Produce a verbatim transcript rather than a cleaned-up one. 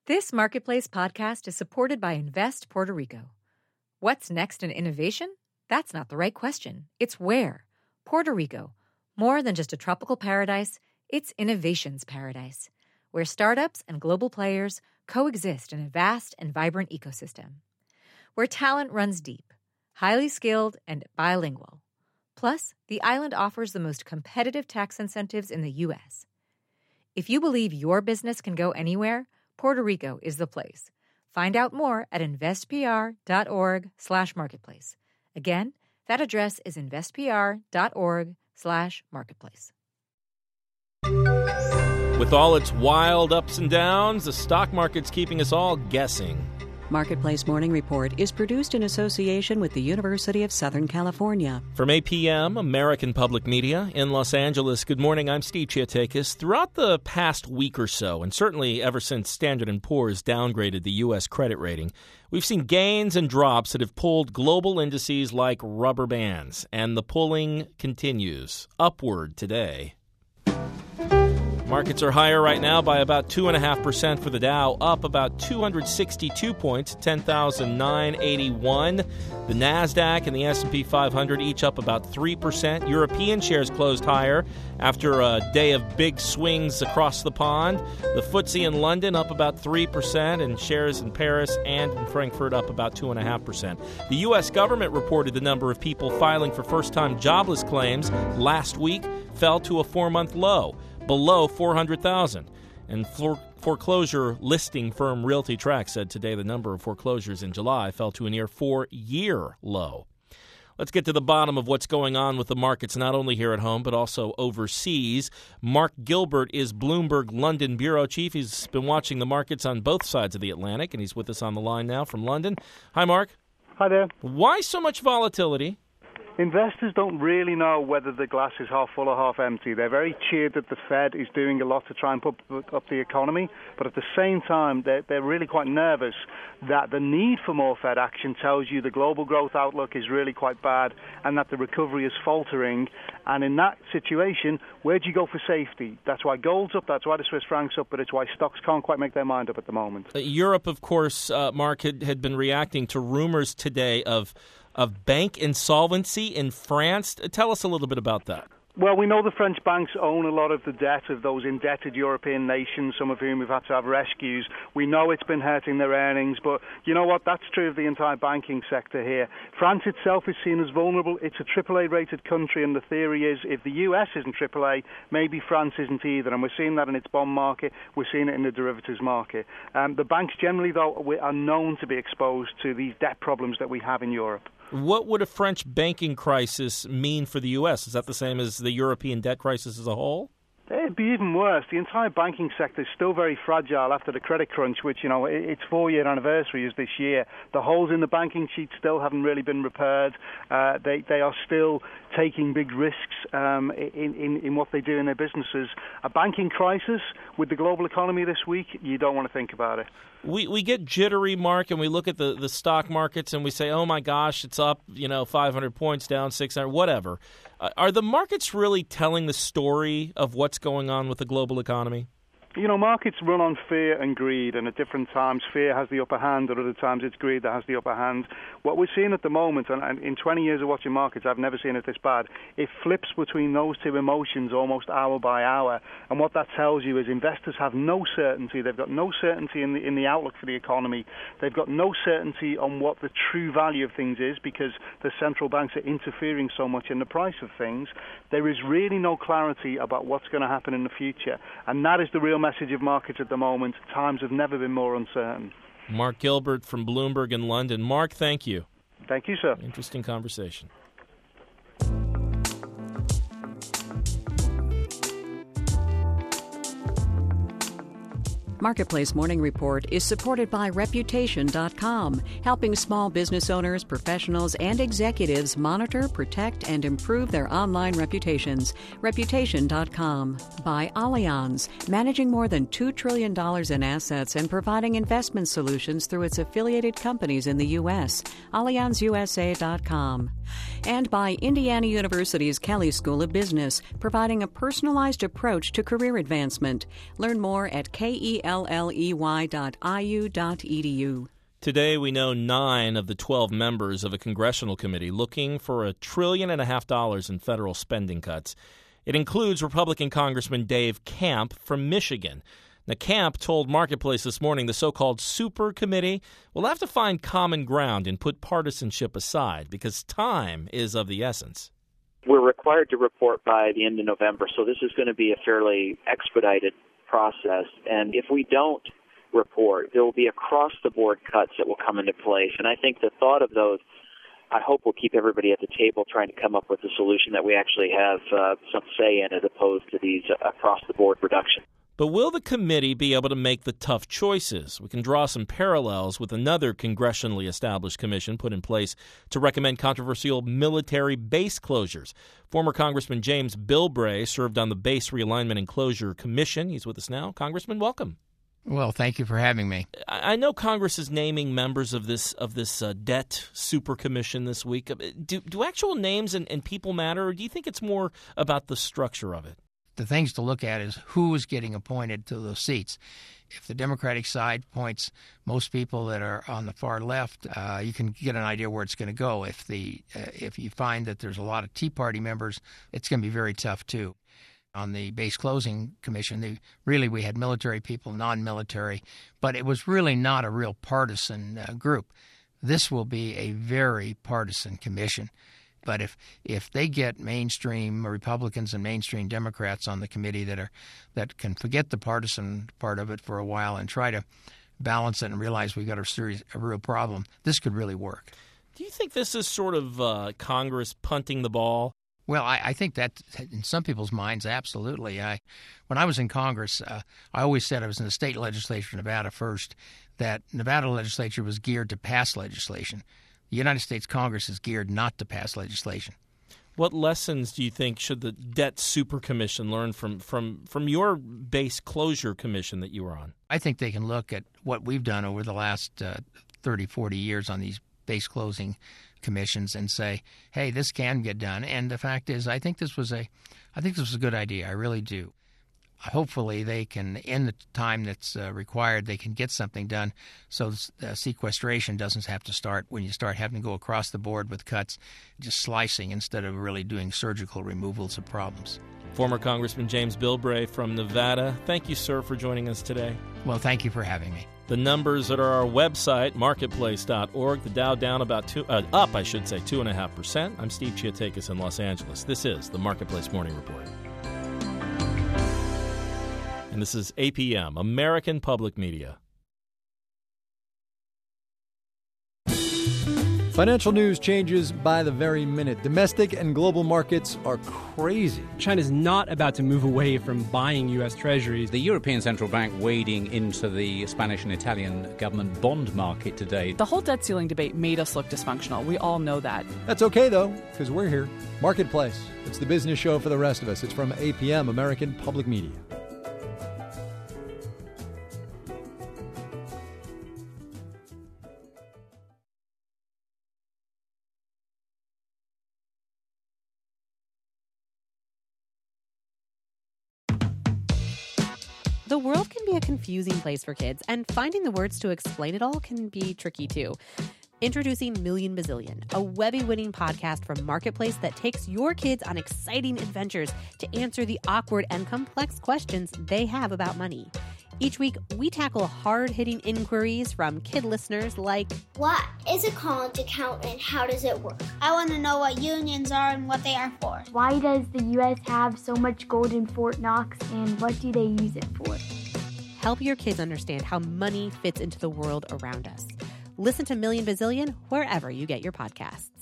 This Marketplace podcast is supported by Invest Puerto Rico. What's next in innovation? That's not the right question. It's where. Puerto Rico. More than just a tropical paradise, it's innovation's paradise, where startups and global players coexist in a vast and vibrant ecosystem. Where talent runs deep, highly skilled, and bilingual. Plus, the island offers the most competitive tax incentives in the U S. If you believe your business can go anywhere, Puerto Rico is the place. Find out more at investpr.org slash marketplace. Again, that address is investpr.org slash marketplace. With all its wild ups and downs, the stock market's keeping us all guessing. Marketplace Morning Report is produced in association with the University of Southern California. From A P M, American Public Media, in Los Angeles, good morning. I'm Steve Chiatakis. Throughout the past week or so, and certainly ever since Standard and Poor's downgraded the U S credit rating, we've seen gains and drops that have pulled global indices like rubber bands, and the pulling continues upward today. Markets are higher right now by about two point five percent for the Dow, up about two hundred sixty-two points, ten thousand nine hundred eighty-one. The NASDAQ and the S and P five hundred each up about three percent. European shares closed higher after a day of big swings across the pond. The F T S E in London up about three percent, and shares in Paris and in Frankfurt up about two point five percent. The U S government reported the number of people filing for first-time jobless claims last week fell to a four-month low, below four hundred thousand. And for, foreclosure listing firm Realty Track said today the number of foreclosures in July fell to a near four-year low. Let's get to the bottom of what's going on with the markets, not only here at home, but also overseas. Mark Gilbert is Bloomberg London bureau chief. He's been watching the markets on both sides of the Atlantic, and he's with us on the line now from London. Hi, Mark. Hi there. Why so much volatility? Investors don't really know whether the glass is half full or half empty. They're very cheered that the Fed is doing a lot to try and put up the economy, but at the same time, they're, they're really quite nervous that the need for more Fed action tells you the global growth outlook is really quite bad and that the recovery is faltering. And in that situation, where do you go for safety? That's why gold's up, that's why the Swiss franc's up, but it's why stocks can't quite make their mind up at the moment. Uh, Europe, of course, uh, Mark, had, had been reacting to rumors today of of bank insolvency in France. Tell us a little bit about that. Well, we know the French banks own a lot of the debt of those indebted European nations, some of whom have had to have rescues. We know it's been hurting their earnings, but you know what? That's true of the entire banking sector here. France itself is seen as vulnerable. It's a triple A rated country, and the theory is if the U S isn't triple A, maybe France isn't either. And we're seeing that in its bond market. We're seeing it in the derivatives market. Um, the banks generally, though, are known to be exposed to these debt problems that we have in Europe. What would a French banking crisis mean for the U S? Is that the same as the European debt crisis as a whole? It'd be even worse. The entire banking sector is still very fragile after the credit crunch, which, you know, its four-year anniversary is this year. The holes in the banking sheet still haven't really been repaired. Uh, they they are still taking big risks um, in, in, in what they do in their businesses. A banking crisis with the global economy this week, you don't want to think about it. We we get jittery, Mark, and we look at the, the stock markets and we say, oh, my gosh, it's up, you know, five hundred points, down six hundred, whatever. Uh, are the markets really telling the story of what's going on with the global economy? You know, markets run on fear and greed, and at different times fear has the upper hand, and at other times it's greed that has the upper hand. What we're seeing at the moment, and in twenty years of watching markets, I've never seen it this bad, it flips between those two emotions almost hour by hour, and what that tells you is investors have no certainty. They've got no certainty in the, in the outlook for the economy. They've got no certainty on what the true value of things is because the central banks are interfering so much in the price of things. There is really no clarity about what's going to happen in the future, and that is the real message of markets at the moment. Times have never been more uncertain. Mark Gilbert from Bloomberg in London. Mark, thank you. Thank you, sir. Interesting conversation. Marketplace Morning Report is supported by Reputation dot com, helping small business owners, professionals, and executives monitor, protect, and improve their online reputations. Reputation dot com. By Allianz, managing more than two trillion dollars in assets and providing investment solutions through its affiliated companies in the U S. Allianz U S A dot com. And by Indiana University's Kelley School of Business, providing a personalized approach to career advancement. Learn more at K E L L L E Y dot I U dot E D U. Today, we know nine of the twelve members of a congressional committee looking for a trillion and a half dollars in federal spending cuts. It includes Republican Congressman Dave Camp from Michigan. Now, Camp told Marketplace this morning the so-called super committee will have to find common ground and put partisanship aside because time is of the essence. We're required to report by the end of November, so this is going to be a fairly expedited process. And if we don't report, there will be across-the-board cuts that will come into place. And I think the thought of those, I hope, will keep everybody at the table trying to come up with a solution that we actually have uh, some say in as opposed to these uh, across-the-board reductions. But will the committee be able to make the tough choices? We can draw some parallels with another congressionally established commission put in place to recommend controversial military base closures. Former Congressman James Bilbray served on the Base Realignment and Closure Commission. He's with us now. Congressman, welcome. Well, thank you for having me. I know Congress is naming members of this of this uh, debt super commission this week. Do, do actual names and, and people matter, or do you think it's more about the structure of it? The things to look at is who is getting appointed to those seats. If the Democratic side points most people that are on the far left, uh, you can get an idea where it's going to go. If the uh, if you find that there's a lot of Tea Party members, it's going to be very tough too. On the Base Closing Commission, they, really we had military people, non-military, but it was really not a real partisan uh, group. This will be a very partisan commission. But if if they get mainstream Republicans and mainstream Democrats on the committee that are that can forget the partisan part of it for a while and try to balance it and realize we've got a serious, a real problem, this could really work. Do you think this is sort of uh, Congress punting the ball? Well, I, I think that in some people's minds, absolutely. I, when I was in Congress, uh, I always said I was in the state legislature, Nevada first, that Nevada legislature was geared to pass legislation. The United States Congress is geared not to pass legislation. What lessons do you think should the Debt Super Commission learn from, from, from your Base Closure Commission that you were on? I think they can look at what we've done over the last uh, thirty, forty years on these base closing commissions and say, hey, this can get done. And the fact is, I think this was a, I think this was a good idea. I really do. Hopefully they can, in the time that's uh, required, they can get something done so uh, sequestration doesn't have to start when you start having to go across the board with cuts, just slicing instead of really doing surgical removals of problems. Former Congressman James Bilbray from Nevada, thank you, sir, for joining us today. Well, thank you for having me. The numbers at our website, marketplace dot org. The Dow down about two, uh, up, I should say, two and a half percent. I'm Steve Chiatakis in Los Angeles. This is the Marketplace Morning Report. And this is A P M, American Public Media. Financial news changes by the very minute. Domestic and global markets are crazy. China's not about to move away from buying U S treasuries. The European Central Bank wading into the Spanish and Italian government bond market today. The whole debt ceiling debate made us look dysfunctional. We all know that. That's okay, though, because we're here. Marketplace. It's the business show for the rest of us. It's from A P M, American Public Media. The world can be a confusing place for kids, and finding the words to explain it all can be tricky too. Introducing Million Bazillion, a Webby-winning podcast from Marketplace that takes your kids on exciting adventures to answer the awkward and complex questions they have about money. Each week, we tackle hard-hitting inquiries from kid listeners like, what is a college account and how does it work? I want to know what unions are and what they are for. Why does the U S have so much gold in Fort Knox and what do they use it for? Help your kids understand how money fits into the world around us. Listen to Million Bazillion wherever you get your podcasts.